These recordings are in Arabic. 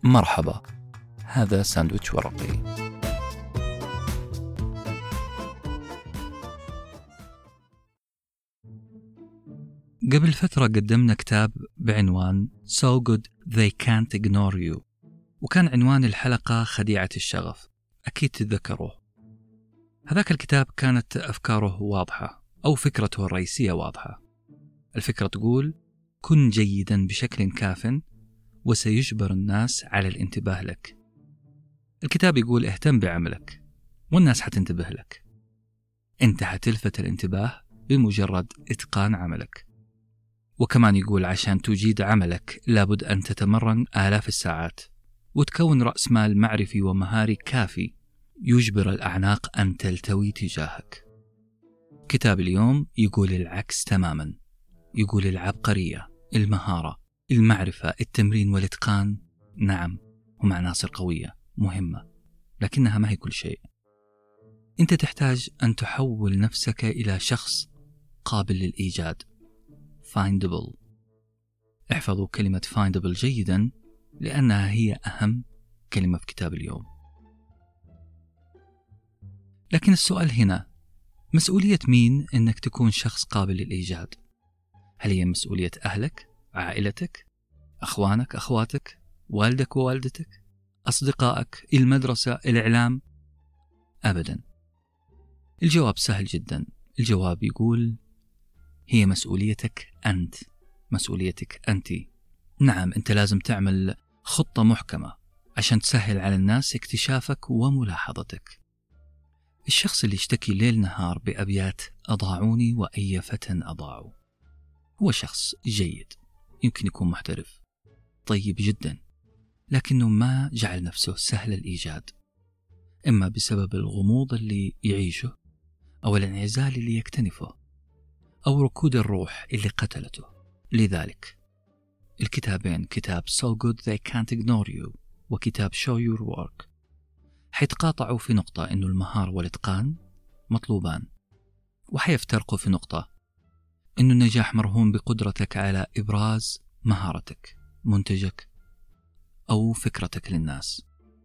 مرحبا، هذا ساندويتش ورقي. قبل فترة قدمنا كتاب بعنوان So Good They Can't Ignore You، وكان عنوان الحلقة خديعة الشغف. أكيد تتذكروه. هذاك الكتاب كانت أفكاره واضحة، أو فكرته الرئيسية واضحة. الفكرة تقول: كن جيدا بشكل كاف وسيجبر الناس على الانتباه لك. الكتاب يقول: اهتم بعملك والناس حتنتبه لك. انت حتلفت الانتباه بمجرد إتقان عملك. وكمان يقول: عشان تجيد عملك لابد أن تتمرن آلاف الساعات وتكون رأس مال معرفي ومهاري كافي يجبر الأعناق أن تلتوي تجاهك. كتاب اليوم يقول العكس تماما. يقول العبقرية، المهارة، المعرفة، التمرين والإتقان، نعم، هم عناصر قوية مهمة، لكنها ما هي كل شيء. أنت تحتاج أن تحول نفسك إلى شخص قابل للإيجاد، findable. احفظوا كلمة findable جيدا، لأنها هي أهم كلمة في كتاب اليوم. لكن السؤال هنا: مسؤولية مين أنك تكون شخص قابل للإيجاد؟ هل هي مسؤولية أهلك، عائلتك، أخوانك، أخواتك، والدك ووالدتك، أصدقائك، المدرسة، الإعلام؟ أبدا. الجواب سهل جدا. الجواب يقول: هي مسؤوليتك أنت، مسؤوليتك أنت. نعم، أنت لازم تعمل خطة محكمة عشان تسهل على الناس اكتشافك وملاحظتك. الشخص اللي يشتكي ليل نهار بأبيات أضاعوني وأي فتى أضاعوا هو شخص جيد، يمكن يكون محترف طيب جدا، لكنه ما جعل نفسه سهل الإيجاد، إما بسبب الغموض اللي يعيشه، أو الانعزال اللي يكتنفه، أو ركود الروح اللي قتلته. لذلك الكتابين، كتاب So Good They Can't Ignore You وكتاب Show Your Work، حيتقاطعوا في نقطة إنه المهارة والإتقان مطلوبان، وحيفترقوا في نقطة إنه النجاح مرهون بقدرتك على إبراز مهارتك، منتجك، أو فكرتك للناس.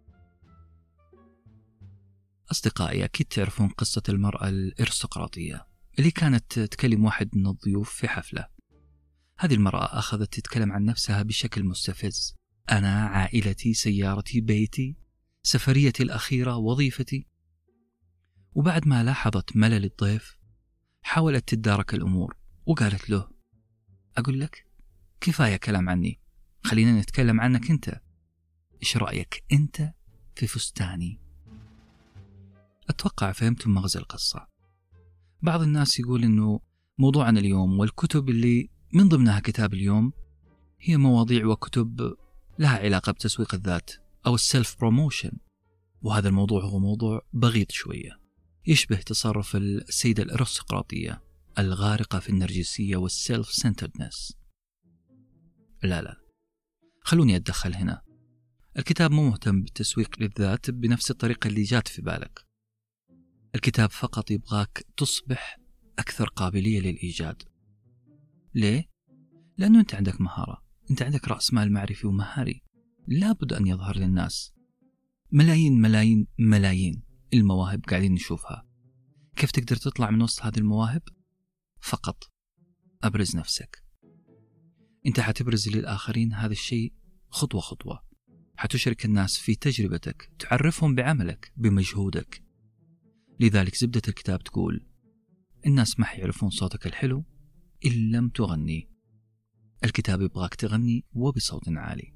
أصدقائي، أكيد تعرفون قصة المرأة الأرستقراطية اللي كانت تكلم واحد من الضيوف في حفلة. هذه المرأة أخذت تتكلم عن نفسها بشكل مستفز: أنا، عائلتي، سيارتي، بيتي، سفريتي الأخيرة، وظيفتي. وبعد ما لاحظت ملل الضيف حاولت تدارك الأمور وقالت له: أقول لك كفاية كلام عني، خلينا نتكلم عنك أنت. إيش رأيك أنت في فستاني؟ أتوقع فهمتم مغزى القصة. بعض الناس يقول إنه موضوعنا اليوم والكتب اللي من ضمنها كتاب اليوم هي مواضيع وكتب لها علاقة بتسويق الذات أو السيلف بروموشن، وهذا الموضوع هو موضوع بغيض شوية، يشبه تصرف السيدة الأرستقراطية الغارقة في النرجسية والسيلف سنتردنس. لا، خلوني أتدخل هنا. الكتاب مو مهتم بالتسويق للذات بنفس الطريقة اللي جات في بالك. الكتاب فقط يبغاك تصبح أكثر قابلية للإيجاد. ليه؟ لأنه أنت عندك مهارة، أنت عندك رأس مال معرفي ومهاري لابد أن يظهر للناس. ملايين ملايين ملايين المواهب قاعدين نشوفها. كيف تقدر تطلع من وسط هذه المواهب؟ فقط أبرز نفسك. أنت حتبرز للآخرين هذا الشيء خطوة خطوة، حتشارك الناس في تجربتك، تعرفهم بعملك، بمجهودك. لذلك زبدة الكتاب تقول: الناس ما حيعرفون صوتك الحلو إن لم تغني. الكتاب يبغاك تغني وبصوت عالي.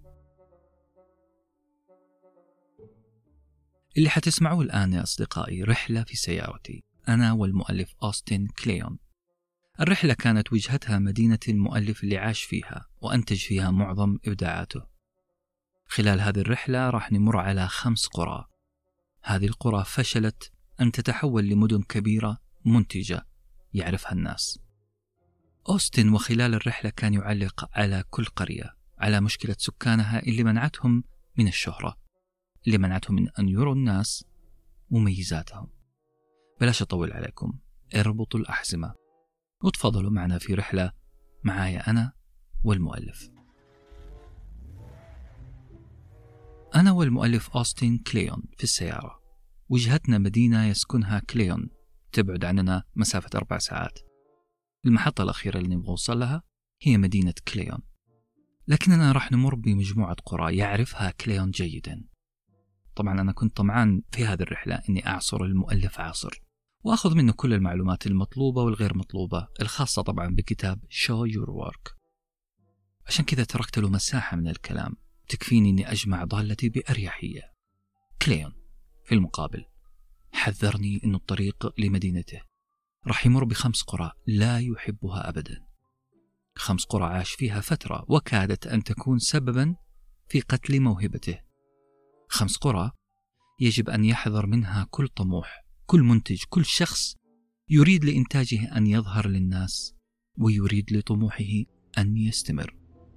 اللي حتسمعوه الآن يا أصدقائي رحلة في سيارتي، أنا والمؤلف أوستن كليون. الرحلة كانت وجهتها مدينة المؤلف اللي عاش فيها وأنتج فيها معظم إبداعاته. خلال هذه الرحلة راح نمر على 5 قرى. هذه القرى فشلت أن تتحول لمدن كبيرة منتجة يعرفها الناس. أوستن وخلال الرحلة كان يعلق على كل قرية، على مشكلة سكانها اللي منعتهم من الشهرة، اللي منعتهم من أن يروا الناس مميزاتهم. بلاش أطول عليكم، اربطوا الأحزمة وتفضلوا معنا في رحلة معايا أنا والمؤلف. أنا والمؤلف أوستن كليون في السيارة. وجهتنا مدينة يسكنها كليون، تبعد عننا مسافة 4 ساعات. المحطة الأخيرة اللي نبغى نوصل لها هي مدينة كليون، لكننا راح نمر بمجموعة قرى يعرفها كليون جيدا. طبعا أنا كنت طمعان في هذه الرحلة أني أعصر المؤلف عاصر وأخذ منه كل المعلومات المطلوبة والغير مطلوبة، الخاصة طبعا بكتاب Show Your Work. عشان كذا تركت له مساحة من الكلام تكفيني أني أجمع ضالتي بأريحية. كليون في المقابل حذرني أن الطريق لمدينته راح يمر ب5 قرى لا يحبها أبدا. 5 قرى عاش فيها فترة وكادت أن تكون سببا في قتل موهبته. 5 قرى يجب أن يحذر منها كل طموح، كل منتج، كل شخص يريد لإنتاجه أن يظهر للناس ويريد لطموحه أن يستمر.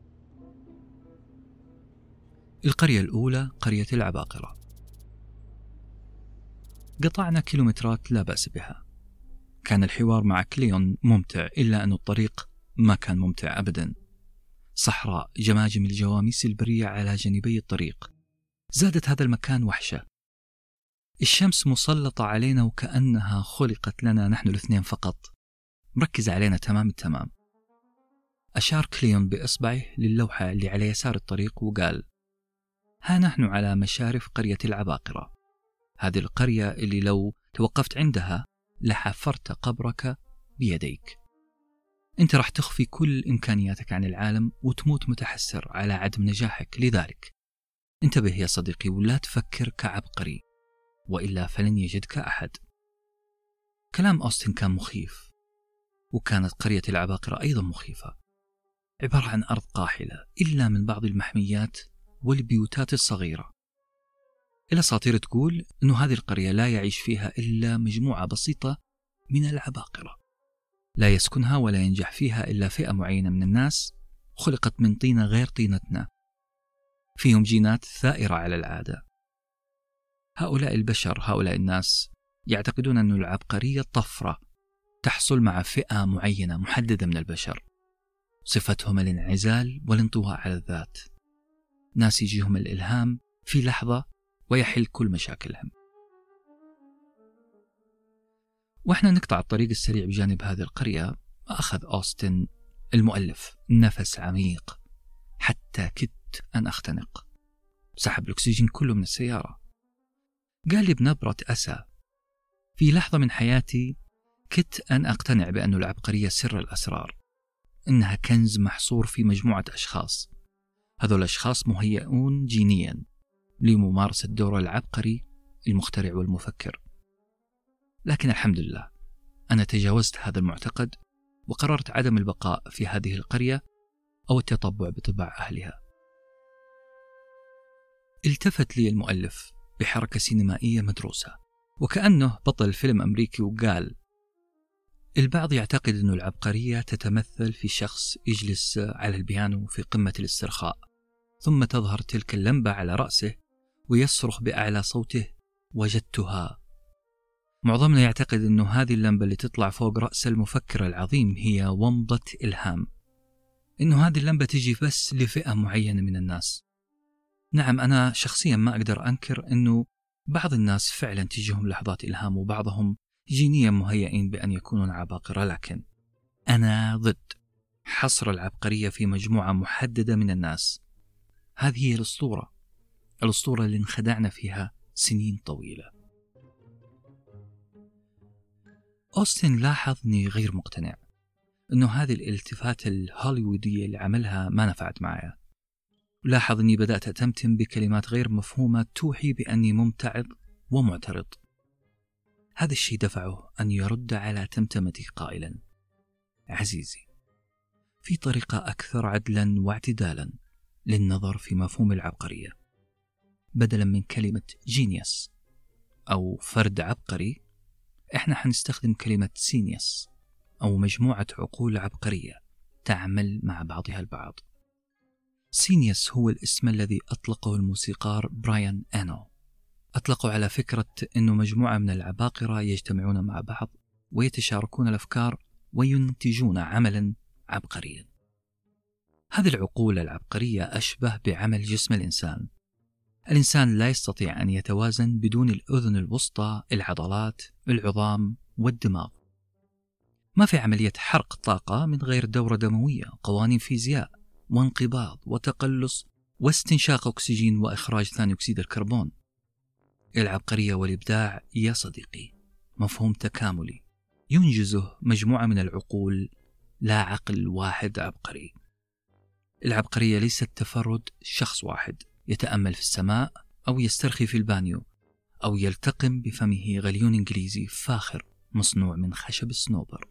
القرية الأولى قرية العباقرة. قطعنا كيلومترات لا بأس بها. كان الحوار مع كليون ممتع، إلا أن الطريق ما كان ممتع أبدا. صحراء، جماجم الجواميس البرية على جانبي الطريق، زادت هذا المكان وحشة. الشمس مسلطة علينا وكأنها خلقت لنا نحن الاثنين فقط، مركز علينا تمام التمام. أشار كليون بإصبعه للوحة اللي على يسار الطريق وقال: ها نحن على مشارف قرية العباقرة. هذه القرية اللي لو توقفت عندها لحفرت قبرك بيديك. أنت راح تخفي كل إمكانياتك عن العالم وتموت متحسر على عدم نجاحك. لذلك انتبه يا صديقي ولا تفكر كعبقري، وإلا فلن يجدك أحد. كلام أوستن كان مخيف، وكانت قرية العباقرة أيضا مخيفة، عبارة عن أرض قاحلة إلا من بعض المحميات والبيوتات الصغيرة. الأساطير تقول أن هذه القرية لا يعيش فيها إلا مجموعة بسيطة من العباقرة، لا يسكنها ولا ينجح فيها إلا فئة معينة من الناس خلقت من طينة غير طينتنا، فيهم جينات ثائرة على العادة. هؤلاء البشر، هؤلاء الناس يعتقدون أن العبقرية طفرة تحصل مع فئة معينة محددة من البشر، صفتهم الانعزال والانطواء على الذات. ناس يجيهم الإلهام في لحظة ويحل كل مشاكلهم. وإحنا نقطع الطريق السريع بجانب هذه القرية، أخذ أوستن المؤلف نفس عميق حتى كدت أن أختنق. سحب الأكسجين كله من السيارة. قال لي بنبرة أسى: في لحظة من حياتي كدت أن أقتنع بأن العبقرية سر الأسرار، إنها كنز محصور في مجموعة أشخاص. هذول الأشخاص مهيئون جينيا لممارسة دور العبقري المخترع والمفكر. لكن الحمد لله أنا تجاوزت هذا المعتقد وقررت عدم البقاء في هذه القرية أو التطبع بطباع أهلها. التفت لي المؤلف بحركة سينمائية مدروسة وكأنه بطل فيلم أمريكي وقال: البعض يعتقد أن العبقرية تتمثل في شخص يجلس على البيانو في قمة الاسترخاء، ثم تظهر تلك اللمبة على رأسه ويصرخ بأعلى صوته: وجدتها. معظمنا يعتقد أن هذه اللمبة اللي تطلع فوق رأس المفكر العظيم هي ومضة إلهام، إنه هذه اللمبة تجي بس لفئة معينة من الناس. نعم، أنا شخصيا ما أقدر أنكر أنه بعض الناس فعلا تجيهم لحظات إلهام وبعضهم جينيا مهيئين بأن يكونون عباقرة، لكن أنا ضد حصر العبقرية في مجموعة محددة من الناس. هذه هي الأسطورة اللي انخدعنا فيها سنين طويلة. أوستن لاحظني غير مقتنع، أنه هذه الالتفات الهوليوودية اللي عملها ما نفعت معي. لاحظ أني بدأت أتمتم بكلمات غير مفهومة توحي بأني ممتعض ومعترض. هذا الشيء دفعه أن يرد على تمتمتي قائلا: عزيزي، في طريقة أكثر عدلا واعتدالا للنظر في مفهوم العبقرية. بدلا من كلمة جينيوس أو فرد عبقري، إحنا حنستخدم كلمة سينيوس أو مجموعة عقول عبقرية تعمل مع بعضها البعض. سينيوس هو الاسم الذي أطلقه الموسيقار برايان آنو. أطلقوا على فكرة أنه مجموعة من العباقرة يجتمعون مع بعض ويتشاركون الأفكار وينتجون عملا عبقريا. هذه العقول العبقرية أشبه بعمل جسم الإنسان. الإنسان لا يستطيع أن يتوازن بدون الأذن الوسطى، العضلات، العظام والدماغ. ما في عملية حرق طاقة من غير دورة دموية، قوانين فيزياء وانقباض وتقلص واستنشاق أكسجين وإخراج ثاني أكسيد الكربون. العبقرية والإبداع يا صديقي مفهوم تكاملي ينجزه مجموعة من العقول، لا عقل واحد عبقري. العبقرية ليست تفرد شخص واحد يتأمل في السماء أو يسترخي في البانيو أو يلتقم بفمه غليون إنجليزي فاخر مصنوع من خشب الصنوبر.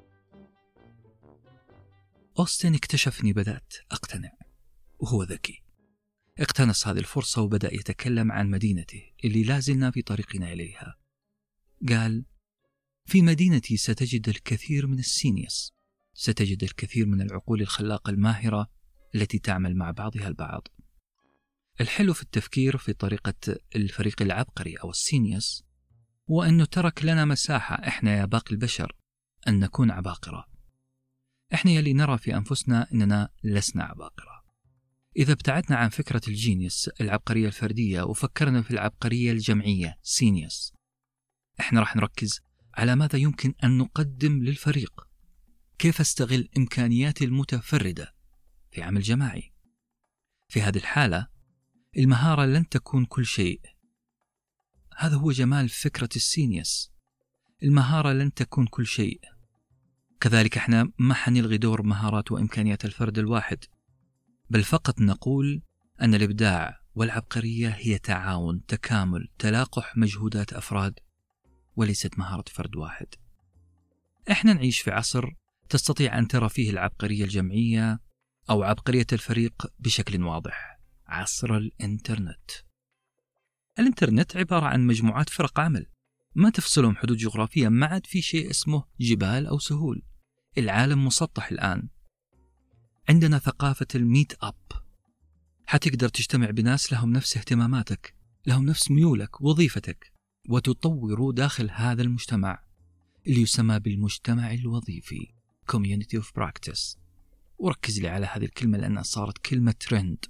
أوستن اكتشف أني بدأت أقتنع، وهو ذكي. اقتنص هذه الفرصة وبدأ يتكلم عن مدينته اللي لازلنا في طريقنا إليها. قال: في مدينتي ستجد الكثير من السينيوس، ستجد الكثير من العقول الخلاقة الماهرة التي تعمل مع بعضها البعض. الحلو في التفكير في طريقة الفريق العبقري أو السينيوس هو أنه ترك لنا مساحة إحنا يا باقي البشر أن نكون عباقرة. إحنا يلي نرى في أنفسنا أننا لسنا عباقرة. إذا ابتعدنا عن فكرة الجينيوس العبقرية الفردية وفكرنا في العبقرية الجمعية سينيوس، إحنا راح نركز على ماذا يمكن أن نقدم للفريق، كيف استغل إمكانياتي المتفردة في عمل جماعي. في هذه الحالة المهارة لن تكون كل شيء. هذا هو جمال فكرة السينيوس، المهارة لن تكون كل شيء. كذلك احنا ما حنلغي دور مهارات وإمكانيات الفرد الواحد، بل فقط نقول أن الإبداع والعبقرية هي تعاون، تكامل، تلاقح مجهودات أفراد وليست مهارة فرد واحد. احنا نعيش في عصر تستطيع أن ترى فيه العبقرية الجمعية أو عبقرية الفريق بشكل واضح. عصر الإنترنت. الإنترنت عبارة عن مجموعات فرق عمل ما تفصلهم حدود جغرافية، ما عاد في شيء اسمه جبال أو سهول. العالم مسطح الآن. عندنا ثقافة الميت أب، حتقدر تجتمع بناس لهم نفس اهتماماتك، لهم نفس ميولك، وظيفتك، وتطوروا داخل هذا المجتمع اللي يسمى بالمجتمع الوظيفي Community of Practice. وركز لي على هذه الكلمة لأنها صارت كلمة ترند.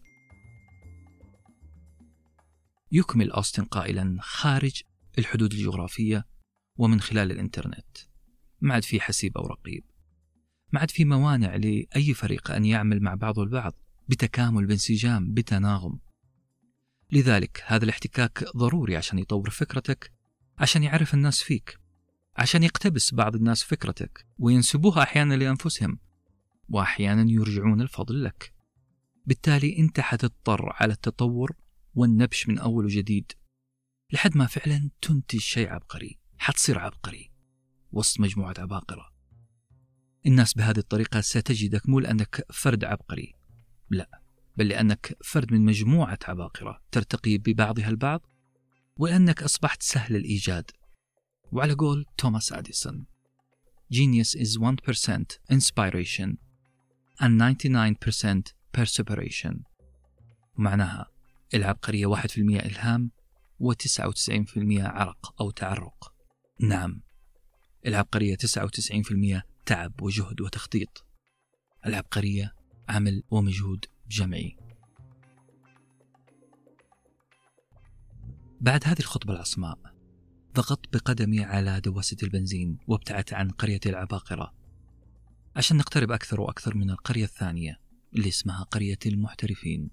يكمل أوستن قائلا: خارج الحدود الجغرافية ومن خلال الإنترنت ما عاد في حسيب أو رقيب، ما عاد في موانع لأي فريق أن يعمل مع بعضه البعض بتكامل، بانسجام، بتناغم. لذلك هذا الاحتكاك ضروري عشان يطور فكرتك، عشان يعرف الناس فيك، عشان يقتبس بعض الناس فكرتك وينسبوها أحيانا لأنفسهم وأحيانا يرجعون الفضل لك. بالتالي أنت حتضطر على التطور والنبش من أول وجديد لحد ما فعلا تنتج شيء عبقري. حتصير عبقري وسط مجموعة عباقرة. الناس بهذه الطريقة ستجدك مو لأنك فرد عبقري، لا، بل لأنك فرد من مجموعة عباقرة ترتقي ببعضها البعض، ولأنك أصبحت سهل الإيجاد. وعلى قول توماس أديسون: Genius is 1% inspiration and 99% perseveration. ومعناها العبقرية 1% إلهام و99% عرق أو تعرق. نعم، العبقرية 99% تعب وجهد وتخطيط. العبقرية عمل ومجهود جمعي. بعد هذه الخطبة العصماء ضغطت بقدمي على دواسة البنزين وابتعدت عن قرية العباقرة عشان نقترب أكثر وأكثر من القرية الثانية اللي اسمها قرية المحترفين.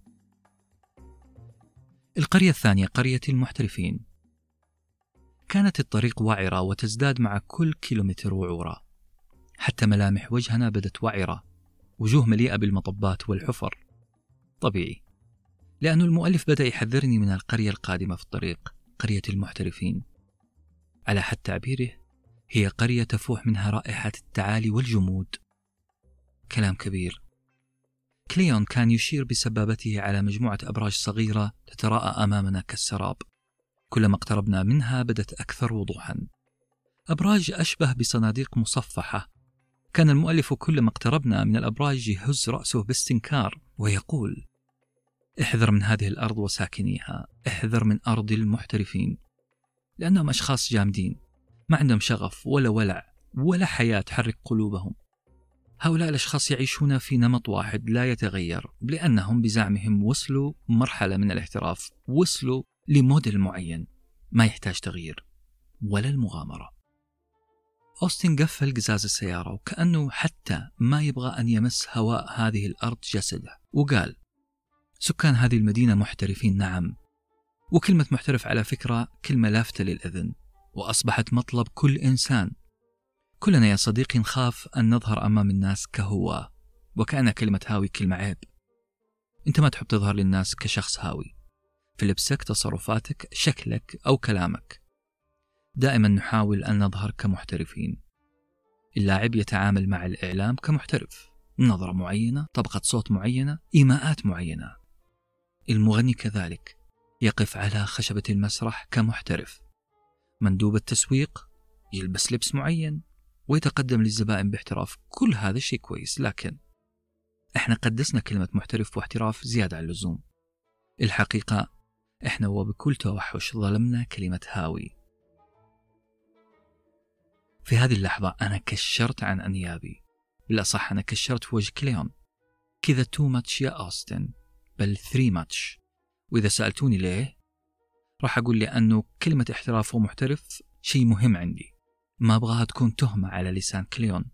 القرية الثانية قرية المحترفين. كانت الطريق وعرة وتزداد مع كل كيلومتر وعورة، حتى ملامح وجهنا بدت وعرة، وجوه مليئة بالمطبات والحفر. طبيعي، لأن المؤلف بدأ يحذرني من القرية القادمة في الطريق، قرية المحترفين. على حد تعبيره هي قرية تفوح منها رائحة التعالي والجمود. كلام كبير. كليون كان يشير بسبابته على مجموعة أبراج صغيرة تتراءى أمامنا كالسراب، كلما اقتربنا منها بدت أكثر وضوحا. أبراج أشبه بصناديق مصفحة. كان المؤلف كلما اقتربنا من الأبراج يهز رأسه باستنكار ويقول: احذر من هذه الأرض وساكنيها، احذر من أرض المحترفين، لأنهم أشخاص جامدين ما عندهم شغف ولا ولع ولا حياة تحرك قلوبهم. هؤلاء الأشخاص يعيشون في نمط واحد لا يتغير، لأنهم بزعمهم وصلوا مرحلة من الاحتراف، وصلوا لموديل معين ما يحتاج تغيير ولا المغامرة. أوستن قفل قزاز السيارة وكأنه حتى ما يبغى أن يمس هواء هذه الأرض جسده، وقال: سكان هذه المدينة محترفين نعم، وكلمة محترف على فكرة كلمة لافتة للأذن، وأصبحت مطلب كل إنسان. كلنا يا صديقي نخاف أن نظهر أمام الناس كهو، وكأن كلمة هاوي كلمة عيب. أنت ما تحب تظهر للناس كشخص هاوي في لبسك، تصرفاتك، شكلك أو كلامك. دائما نحاول أن نظهر كمحترفين. اللاعب يتعامل مع الإعلام كمحترف، نظرة معينة، طبقة صوت معينة، إيماءات معينة. المغني كذلك يقف على خشبة المسرح كمحترف. مندوب التسويق يلبس لبس معين ويتقدم للزبائن باحتراف. كل هذا شيء كويس، لكن احنا قدسنا كلمة محترف واحتراف زيادة عن اللزوم. الحقيقة احنا وبكل توحش ظلمنا كلمة هاوي. في هذه اللحظة أنا كشرت عن أنيابي، بالأصح أنا كشرت في وجه كليون. كذا تو ماتش يا أوستن، بل 3 ماتش. وإذا سألتوني ليه، راح أقول لأنه كلمة احتراف ومحترف شيء مهم عندي، ما أبغاها تكون تهمة على لسان كليون.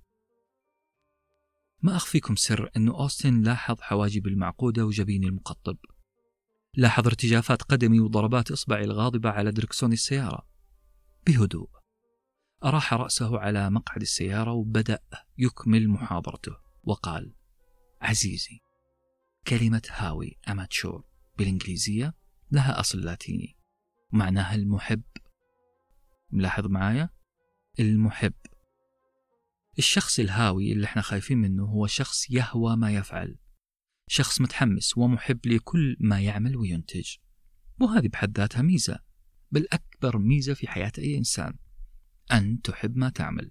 ما أخفيكم سر أنه أوستن لاحظ حواجبي المعقودة وجبيني المقطب، لاحظ ارتجافات قدمي وضربات إصبعي الغاضبة على دركسون السيارة. بهدوء أراح رأسه على مقعد السيارة وبدأ يكمل محاضرته وقال: عزيزي، كلمة هاوي أماتشور بالإنجليزية لها أصل لاتيني، معناها المحب. ملاحظ معايا؟ المحب. الشخص الهاوي اللي احنا خايفين منه هو شخص يهوى ما يفعل، شخص متحمس ومحب لكل ما يعمل وينتج. وهذه بحد ذاتها ميزة، بل أكبر ميزة في حياة أي إنسان، أن تحب ما تعمل.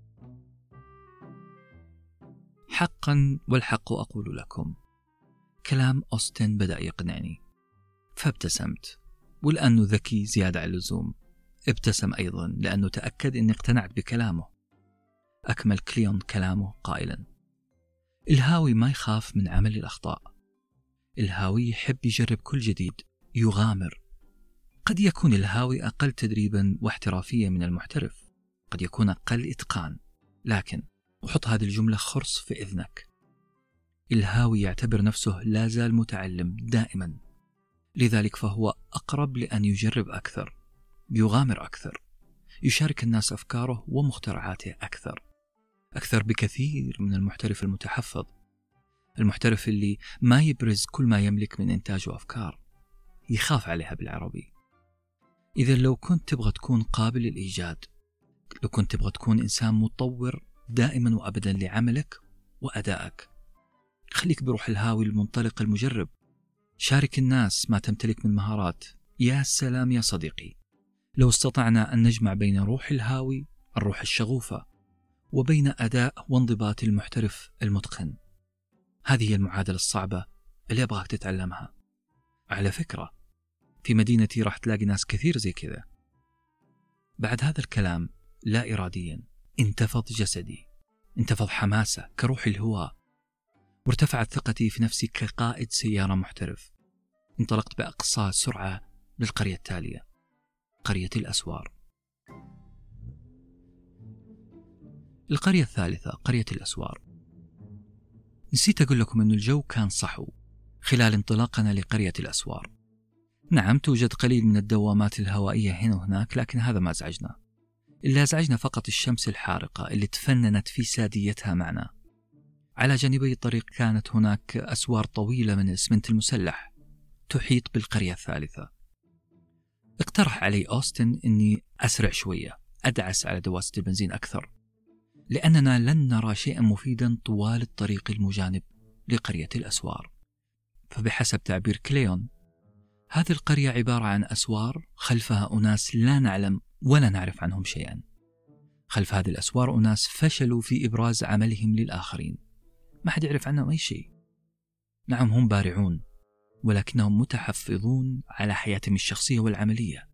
حقا والحق أقول لكم، كلام أوستن بدأ يقنعني، فابتسمت. ولأنه ذكي زيادة عن اللزوم ابتسم أيضا، لأنه تأكد أني اقتنعت بكلامه. أكمل كليون كلامه قائلا: الهاوي ما يخاف من عمل الأخطاء. الهاوي يحب يجرب كل جديد، يغامر. قد يكون الهاوي أقل تدريبا واحترافية من المحترف، قد يكون أقل إتقان، لكن وحط هذه الجملة خرص في إذنك: الهاوي يعتبر نفسه لا زال متعلم دائما، لذلك فهو أقرب لأن يجرب أكثر، يغامر أكثر، يشارك الناس أفكاره ومخترعاته أكثر بكثير من المحترف المتحفظ، المحترف اللي ما يبرز كل ما يملك من إنتاج وأفكار، يخاف عليها بالعربي. إذا لو كنت تبغى تكون قابل للإيجاد، لو كنت تبغى تكون إنسان متطور دائما وأبدا لعملك وأدائك، خليك بروح الهاوي المنطلق المجرب. شارك الناس ما تمتلك من مهارات. يا سلام يا صديقي لو استطعنا أن نجمع بين روح الهاوي، الروح الشغوفة، وبين أداء وانضباط المحترف المتقن. هذه هي المعادلة الصعبة اللي أبغاك تتعلمها. على فكرة في مدينتي راح تلاقي ناس كثير زي كذا. بعد هذا الكلام لا إراديا انتفض جسدي، انتفض حماسة كروح الهواء، وارتفعت ثقتي في نفسي كقائد سيارة محترف. انطلقت بأقصى سرعة للقرية التالية، قرية الأسوار. القرية الثالثة قرية الأسوار. نسيت أقول لكم أن الجو كان صحو خلال انطلاقنا لقرية الأسوار. نعم توجد قليل من الدوامات الهوائية هنا وهناك، لكن هذا ما أزعجنا. اللي أزعجنا فقط الشمس الحارقة اللي تفننت في ساديتها معنا. على جانبي الطريق كانت هناك أسوار طويلة من الإسمنت المسلح تحيط بالقرية الثالثة. اقترح علي أوستن أني أسرع شوية، أدعس على دواسة البنزين أكثر، لأننا لن نرى شيئا مفيدا طوال الطريق المجانب لقرية الأسوار. فبحسب تعبير كليون، هذه القرية عبارة عن أسوار خلفها أناس لا نعلم ولا نعرف عنهم شيئا. خلف هذه الأسوار أناس فشلوا في إبراز عملهم للآخرين، ما حد يعرف عنهم أي شيء. نعم هم بارعون، ولكنهم متحفظون على حياتهم الشخصية والعملية.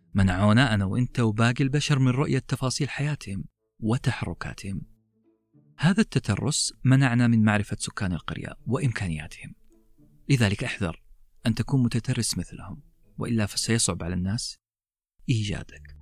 منعونا أنا وإنت وباقي البشر من رؤية تفاصيل حياتهم وتحركاتهم. هذا التترس منعنا من معرفة سكان القرية وإمكانياتهم، لذلك احذر أن تكون متترس مثلهم، وإلا فسيصعب على الناس إيجادك.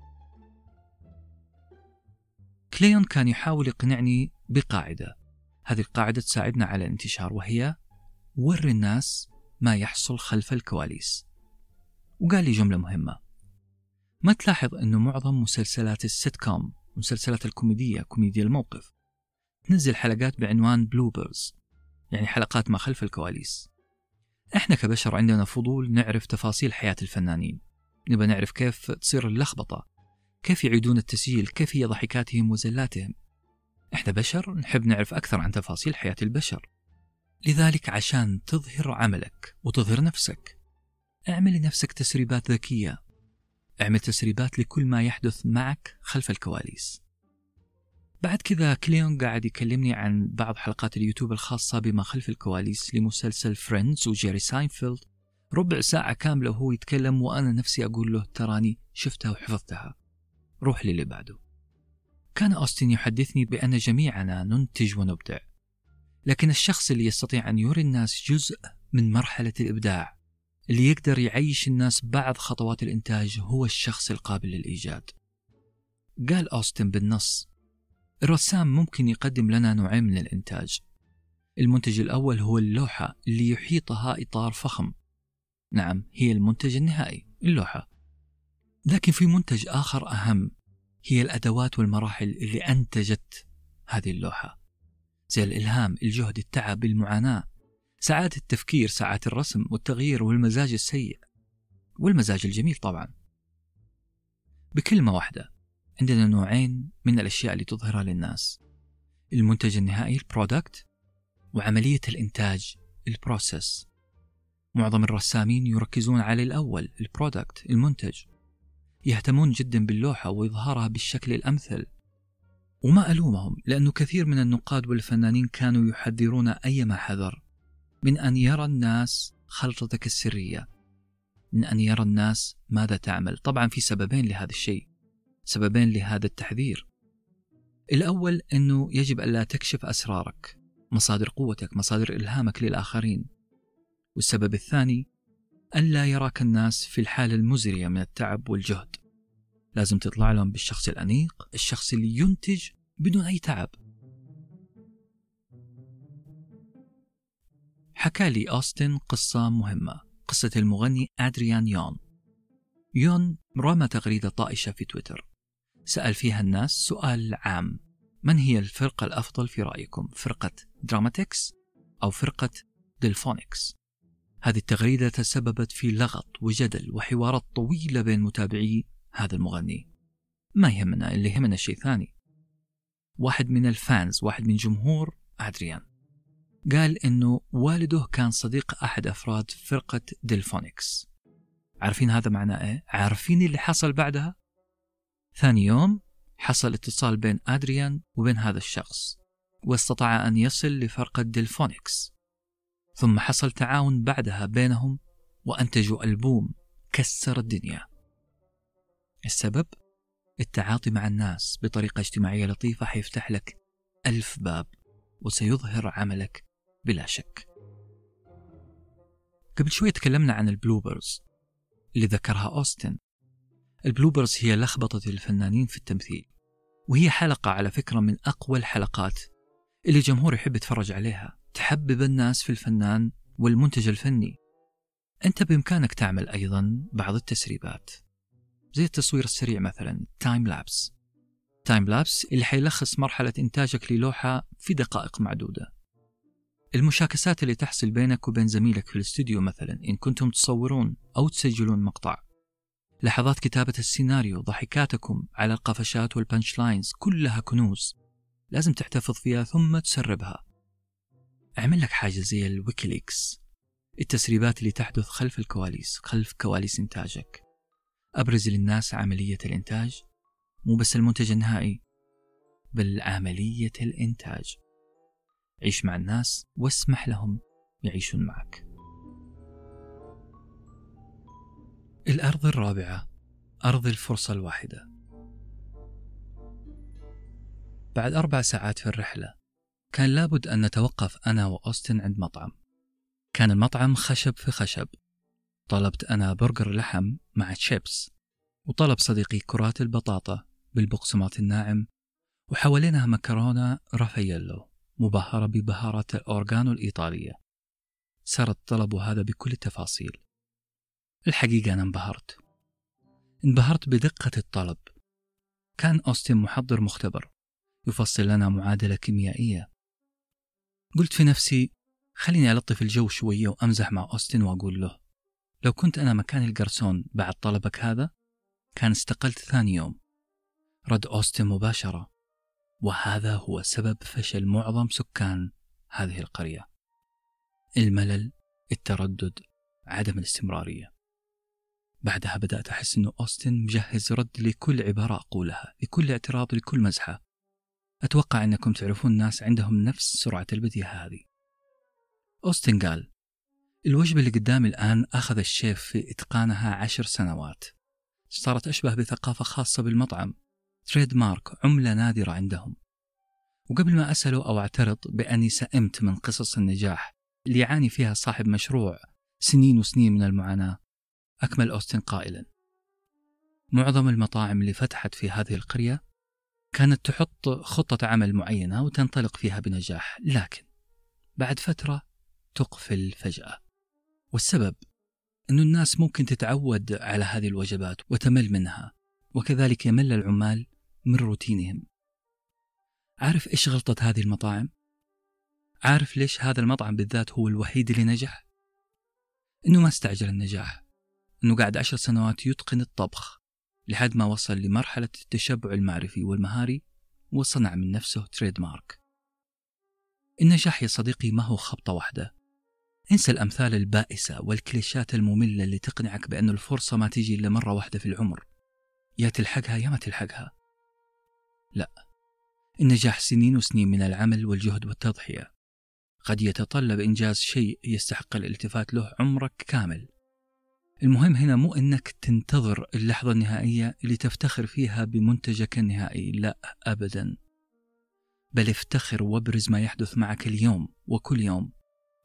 كليون كان يحاول يقنعني بقاعدة، هذه القاعدة تساعدنا على الانتشار، وهي وري الناس ما يحصل خلف الكواليس. وقال لي جملة مهمة: ما تلاحظ أنه معظم مسلسلات السيت كوم، مسلسلات الكوميديا، كوميديا الموقف، تنزل حلقات بعنوان بلوبرز، يعني حلقات ما خلف الكواليس. احنا كبشر عندنا فضول نعرف تفاصيل حياة الفنانين، نبى نعرف كيف تصير اللخبطة، كيف يعيدون التسجيل، كيف هي ضحكاتهم وزلاتهم. احنا بشر نحب نعرف أكثر عن تفاصيل حياة البشر. لذلك عشان تظهر عملك وتظهر نفسك، اعمل لنفسك تسريبات ذكية، اعمل تسريبات لكل ما يحدث معك خلف الكواليس. بعد كذا كليون قاعد يكلمني عن بعض حلقات اليوتيوب الخاصة بما خلف الكواليس لمسلسل فريندز وجيري ساينفيلد، ربع ساعة كاملة وهو يتكلم وأنا نفسي أقول له تراني شفتها وحفظتها، روح للي بعده. كان أوستن يحدثني بأن جميعنا ننتج ونبدع، لكن الشخص اللي يستطيع أن يري الناس جزء من مرحلة الإبداع، اللي يقدر يعيش الناس بعض خطوات الإنتاج، هو الشخص القابل للإيجاد. قال أوستن بالنص: الرسام ممكن يقدم لنا نوعين من الإنتاج. المنتج الأول هو اللوحة اللي يحيطها إطار فخم، نعم هي المنتج النهائي، اللوحة. لكن في منتج آخر أهم، هي الأدوات والمراحل اللي أنتجت هذه اللوحة، زي الإلهام، الجهد، التعب، المعاناة، ساعات التفكير، ساعات الرسم والتغيير، والمزاج السيء والمزاج الجميل طبعا. بكلمة واحدة، عندنا نوعين من الأشياء اللي تظهرها للناس: المنتج النهائي البرودكت، وعملية الإنتاج البروسيس. معظم الرسامين يركزون على الأول البرودكت، المنتج، يهتمون جدا باللوحة وإظهارها بالشكل الأمثل. وما ألومهم، لأنه كثير من النقاد والفنانين كانوا يحذرون أيما حذر من أن يرى الناس خلطتك السرية، من أن يرى الناس ماذا تعمل. طبعا في سببين لهذا الشيء، سببين لهذا التحذير. الأول أنه يجب ألا تكشف أسرارك، مصادر قوتك، مصادر إلهامك للآخرين. والسبب الثاني ألا يراك الناس في الحالة المزرية من التعب والجهد. لازم تطلع لهم بالشخص الأنيق، الشخص اللي ينتج بدون أي تعب. حكى لي أوستن قصة مهمة، قصة المغني أدريان يون. يون رمى تغريدة طائشة في تويتر، سأل فيها الناس سؤال عام: من هي الفرقة الأفضل في رأيكم، فرقة دراماتيكس أو فرقة ديلفونيكس؟ هذه التغريدة تسببت في لغط وجدل وحوارات طويلة بين متابعي هذا المغني. ما يهمنا، اللي يهمنا شيء ثاني. واحد من الفانز، واحد من جمهور أدريان، قال إنه والده كان صديق أحد أفراد فرقة ديلفونيكس. عارفين هذا معناه إيه؟ عارفين اللي حصل بعدها؟ ثاني يوم حصل اتصال بين أدريان وبين هذا الشخص، واستطاع أن يصل لفرقة ديلفونيكس، ثم حصل تعاون بعدها بينهم وأنتجوا ألبوم كسر الدنيا. السبب؟ التعاطي مع الناس بطريقة اجتماعية لطيفة حيفتح لك 1000 باب وسيظهر عملك بلا شك. قبل شوية تكلمنا عن البلوبرز اللي ذكرها أوستن. البلوبرز هي لخبطة الفنانين في التمثيل، وهي حلقة على فكرة من أقوى الحلقات اللي الجمهور يحب يتفرج عليها، تحبب الناس في الفنان والمنتج الفني. أنت بإمكانك تعمل أيضا بعض التسريبات، زي التصوير السريع مثلا، تايم لابس اللي حيلخص مرحلة إنتاجك للوحة في دقائق معدودة. المشاكسات اللي تحصل بينك وبين زميلك في الاستوديو مثلا إن كنتم تصورون أو تسجلون مقطع، لحظات كتابة السيناريو، ضحكاتكم على القفشات والبانش لاينز، كلها كنوز لازم تحتفظ فيها ثم تسربها. اعمل لك حاجة زي الويكيليكس، التسريبات اللي تحدث خلف الكواليس، خلف كواليس إنتاجك. أبرز للناس عملية الإنتاج، مو بس المنتج النهائي، بل عملية الإنتاج. عيش مع الناس واسمح لهم يعيشون معك. الأرض الرابعة، أرض الفرصة الواحدة. بعد 4 ساعات في الرحلة كان لابد أن نتوقف أنا وأوستن عند مطعم. كان المطعم خشب في خشب. طلبت أنا برجر لحم مع تشيبس، وطلب صديقي كرات البطاطا بالبقسماط الناعم، وحوالينها مكرونة رافاييلو مبهرة ببهارات الأورغانو الإيطالية. سرد طلبه هذا بكل التفاصيل. الحقيقة أنا انبهرت بدقة الطلب. كان أوستن محضر مختبر يفصل لنا معادلة كيميائية. قلت في نفسي خليني ألطف الجو شوية وأمزح مع أوستن وأقول له لو كنت أنا مكان الجرسون بعد طلبك هذا كان استقلت ثاني يوم. رد أوستن مباشرة: وهذا هو سبب فشل معظم سكان هذه القرية: الملل، التردد، عدم الاستمرارية. بعدها بدأت أحس أنه أوستن مجهز رد لكل عبارة أقولها، لكل اعتراض، لكل مزحة. أتوقع أنكم تعرفون ناس عندهم نفس سرعة البديهة هذه. أوستن قال: الوجبة اللي قدامي الآن أخذ الشيف في إتقانها 10 سنوات. صارت أشبه بثقافة خاصة بالمطعم، تريد مارك، عملة نادرة عندهم. وقبل ما أسأله أو أعترض بأني سئمت من قصص النجاح اللي يعاني فيها صاحب مشروع سنين وسنين من المعاناة، أكمل أوستن قائلا: معظم المطاعم اللي فتحت في هذه القرية كانت تحط خطة عمل معينة وتنطلق فيها بنجاح، لكن بعد فترة تقفل فجأة. والسبب أنه الناس ممكن تتعود على هذه الوجبات وتمل منها، وكذلك يمل العمال من روتينهم. عارف إيش غلطة هذه المطاعم؟ عارف ليش هذا المطعم بالذات هو الوحيد اللي نجح؟ إنه ما استعجل النجاح، إنه قاعد 10 سنوات يتقن الطبخ لحد ما وصل لمرحلة التشبع المعرفي والمهاري وصنع من نفسه تريد مارك. النجاح يا صديقي ما هو خبطة واحدة. انسى الأمثال البائسة والكليشات المملة اللي تقنعك بأن الفرصة ما تيجي إلا مرة واحدة في العمر، يا تلحقها يا ما تلحقها. لا، النجاح سنين وسنين من العمل والجهد والتضحية. قد يتطلب إنجاز شيء يستحق الالتفات له عمرك كامل. المهم هنا مو أنك تنتظر اللحظة النهائية اللي تفتخر فيها بمنتجك النهائي، لا أبدا، بل افتخر وابرز ما يحدث معك اليوم وكل يوم.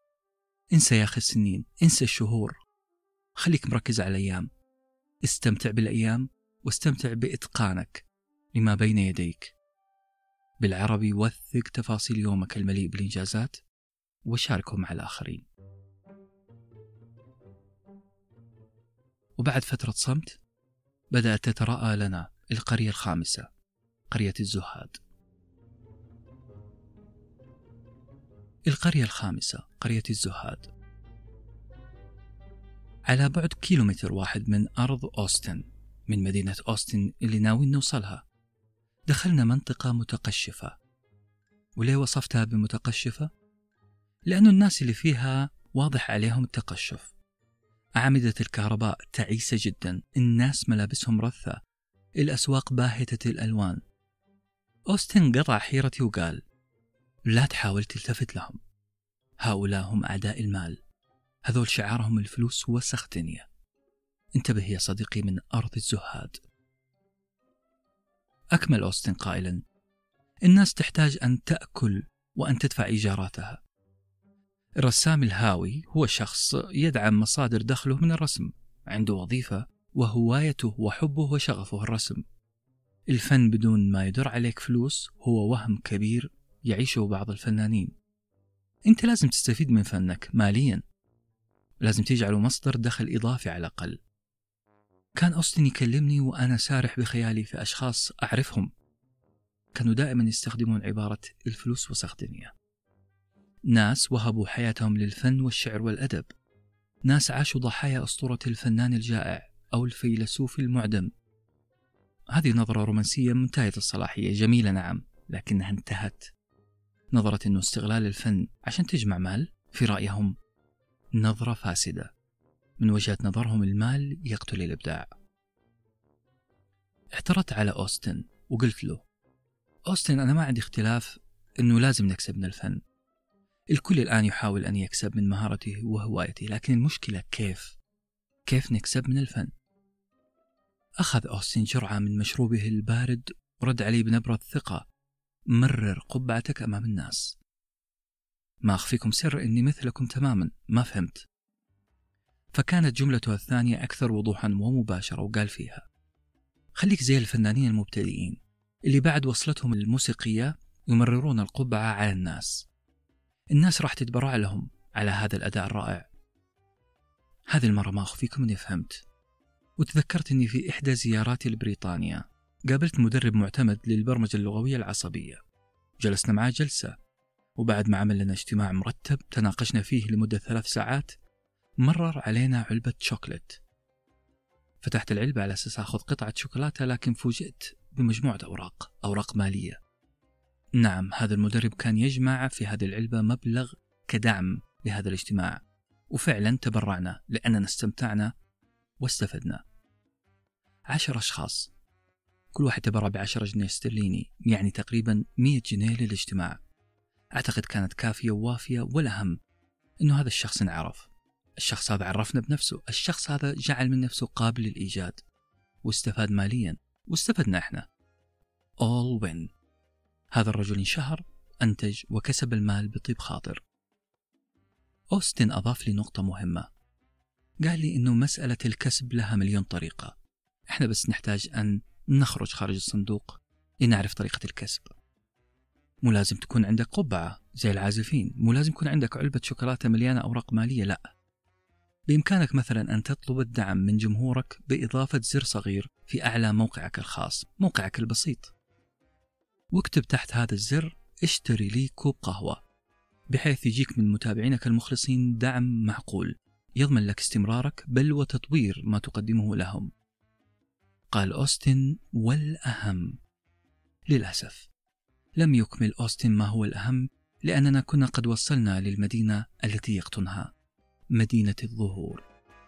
انسى يا أخي السنين، انسى الشهور، خليك مركز على الأيام. استمتع بالأيام واستمتع بإتقانك لما بين يديك. بالعربي وثق تفاصيل يومك المليء بالإنجازات وشاركهم مع الآخرين. وبعد فترة صمت بدأت تتراءى لنا القرية الخامسة، قرية الزهاد. القرية الخامسة، قرية الزهاد، على بعد 1 كيلومتر من أرض أوستن، من مدينة أوستن اللي ناويين نوصلها. دخلنا منطقة متقشفة. وليه وصفتها بمتقشفة؟ لأن الناس اللي فيها واضح عليهم التقشف. أعمدة الكهرباء تعيسة جدا، الناس ملابسهم رثة، الأسواق باهتة الألوان. أوستن قطع حيرتي وقال: لا تحاول تلتفت لهم، هؤلاء هم أعداء المال، هذول شعارهم الفلوس وسخ دنيا. انتبه يا صديقي من أرض الزهاد. أكمل أوستن قائلا: الناس تحتاج أن تأكل وأن تدفع إيجاراتها. الرسام الهاوي هو شخص يدعم مصادر دخله من الرسم، عنده وظيفة وهوايته وحبه وشغفه الرسم. الفن بدون ما يدر عليك فلوس هو وهم كبير يعيشه بعض الفنانين. أنت لازم تستفيد من فنك ماليا، لازم تجعله مصدر دخل إضافي على الأقل. كان أوستن يكلمني وأنا سارح بخيالي في أشخاص أعرفهم كانوا دائما يستخدمون عبارة الفلوس وسخ دنيا. ناس وهبوا حياتهم للفن والشعر والأدب، ناس عاشوا ضحايا أسطورة الفنان الجائع أو الفيلسوف المعدم. هذه نظرة رومانسية منتهية الصلاحية، جميلة نعم، لكنها انتهت. نظرة أنه استغلال الفن عشان تجمع مال في رأيهم نظرة فاسدة. من وجهة نظرهم المال يقتل الإبداع. اعترضت على أوستن وقلت له: أوستن، أنا ما عندي اختلاف أنه لازم نكسب من الفن. الكل الآن يحاول أن يكسب من مهارته وهوايته، لكن المشكلة كيف نكسب من الفن؟ أخذ أوستن جرعة من مشروبه البارد ورد علي بنبرة ثقة: مرر قبعتك أمام الناس. ما أخفيكم سر إني مثلكم تماما ما فهمت. فكانت جملته الثانية أكثر وضوحا ومباشرة، وقال فيها: خليك زي الفنانين المبتدئين اللي بعد وصلتهم الموسيقية يمررون القبعة على الناس راح تتبرع لهم على هذا الأداء الرائع. هذه المرة ما أخفيكم إني فهمت، وتذكرت إني في إحدى زياراتي لبريطانيا قابلت مدرب معتمد للبرمجة اللغوية العصبية. جلسنا معاه جلسة، وبعد ما عمل لنا اجتماع مرتب تناقشنا فيه لمدة 3 ساعات، مرر علينا علبة شوكولات. فتحت العلبة على أساس أخذ قطعة شوكولاتة، لكن فوجئت بمجموعة أوراق مالية. نعم، هذا المدرب كان يجمع في هذه العلبة مبلغ كدعم لهذا الاجتماع، وفعلا تبرعنا لأننا استمتعنا واستفدنا. 10 أشخاص، كل واحد تبرع ب10 جنيه استرليني، يعني تقريبا 100 جنيه للاجتماع. أعتقد كانت كافية ووافية، والأهم أنه هذا الشخص انعرف، الشخص هذا عرفنا بنفسه، الشخص هذا جعل من نفسه قابل للإيجاد واستفاد ماليا، واستفدنا إحنا. all win. هذا الرجل انشهر، أنتج وكسب المال بطيب خاطر. أوستن أضاف لي نقطة مهمة، قال لي إنه مسألة الكسب لها مليون طريقة، إحنا بس نحتاج أن نخرج خارج الصندوق لنعرف طريقة الكسب. مو لازم تكون عندك قبعة زي العازفين، مو لازم يكون عندك علبة شوكولاتة مليانة أوراق مالية، لا. بإمكانك مثلا أن تطلب الدعم من جمهورك بإضافة زر صغير في أعلى موقعك الخاص، موقعك البسيط، واكتب تحت هذا الزر: اشتري لي كوب قهوة، بحيث يجيك من متابعينك المخلصين دعم معقول يضمن لك استمرارك بل وتطوير ما تقدمه لهم. قال أوستن: والأهم. للأسف لم يكمل أوستن ما هو الأهم، لأننا كنا قد وصلنا للمدينة التي يقطنها، مدينة الظهور.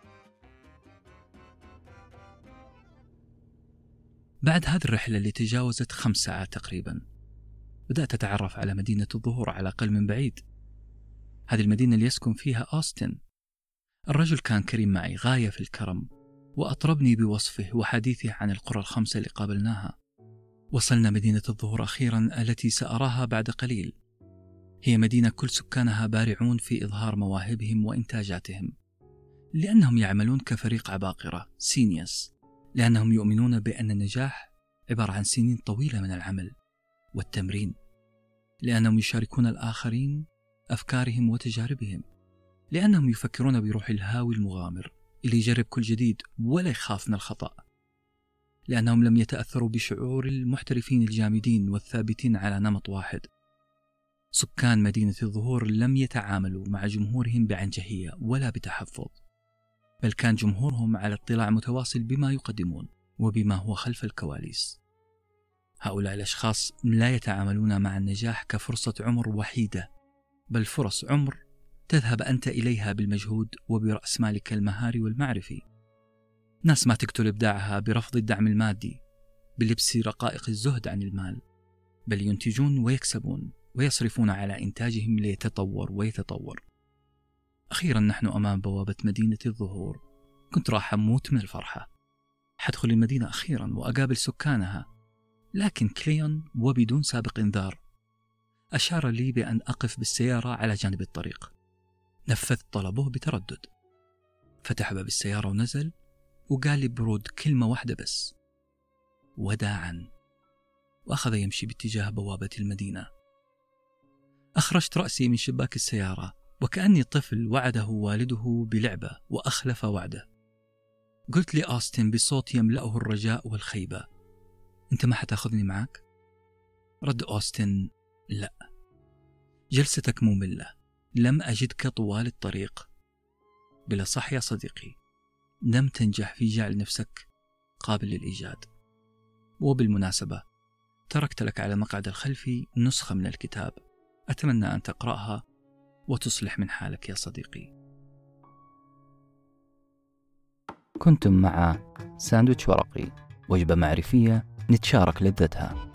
بعد هذه الرحلة اللي تجاوزت 5 ساعات تقريبا، بدأت أتعرف على مدينة الظهور على الأقل من بعيد. هذه المدينة اللي يسكن فيها أوستن. الرجل كان كريم معي غاية في الكرم، وأطربني بوصفه وحديثه عن القرى ال5 اللي قابلناها. وصلنا مدينة الظهور أخيرا، التي سأراها بعد قليل. هي مدينة كل سكانها بارعون في إظهار مواهبهم وإنتاجاتهم، لأنهم يعملون كفريق عباقرة سينيوس، لأنهم يؤمنون بأن النجاح عبارة عن سنين طويلة من العمل والتمرين، لأنهم يشاركون الآخرين أفكارهم وتجاربهم، لأنهم يفكرون بروح الهاوي المغامر اللي يجرب كل جديد ولا يخاف من الخطأ، لأنهم لم يتأثروا بشعور المحترفين الجامدين والثابتين على نمط واحد. سكان مدينة الظهور لم يتعاملوا مع جمهورهم بعنجهية ولا بتحفظ، بل كان جمهورهم على اطلاع متواصل بما يقدمون وبما هو خلف الكواليس. هؤلاء الأشخاص لا يتعاملون مع النجاح كفرصة عمر وحيدة، بل فرص عمر تذهب أنت إليها بالمجهود وبرأس مالك المهاري والمعرفي. ناس ما تقتل إبداعها برفض الدعم المادي، بلبس رقائق الزهد عن المال، بل ينتجون ويكسبون ويصرفون على إنتاجهم ليتطور ويتطور. أخيرا نحن أمام بوابة مدينة الظهور. كنت راح أموت من الفرحة، حدخل المدينة أخيرا وأقابل سكانها، لكن كليون وبدون سابق إنذار أشار لي بأن أقف بالسيارة على جانب الطريق. نفذت طلبه بتردد، فتح باب السيارة ونزل، وقال لي برود كلمة واحدة بس: وداعا، وأخذ يمشي باتجاه بوابة المدينة. أخرجت رأسي من شباك السيارة وكأني طفل وعده والده بلعبة وأخلف وعده. قلت لأوستن بصوت يملأه الرجاء والخيبة: أنت ما حتاخذني معك؟ رد أوستن: لا، جلستك مملة، لم أجدك طوال الطريق. بلا صح يا صديقي، لم تنجح في جعل نفسك قابل للإيجاد. وبالمناسبة تركت لك على المقعد الخلفي نسخة من الكتاب، أتمنى أن تقرأها وتصلح من حالك يا صديقي. كنتم مع ساندويتش ورقي، وجبة معرفية نتشارك لذتها.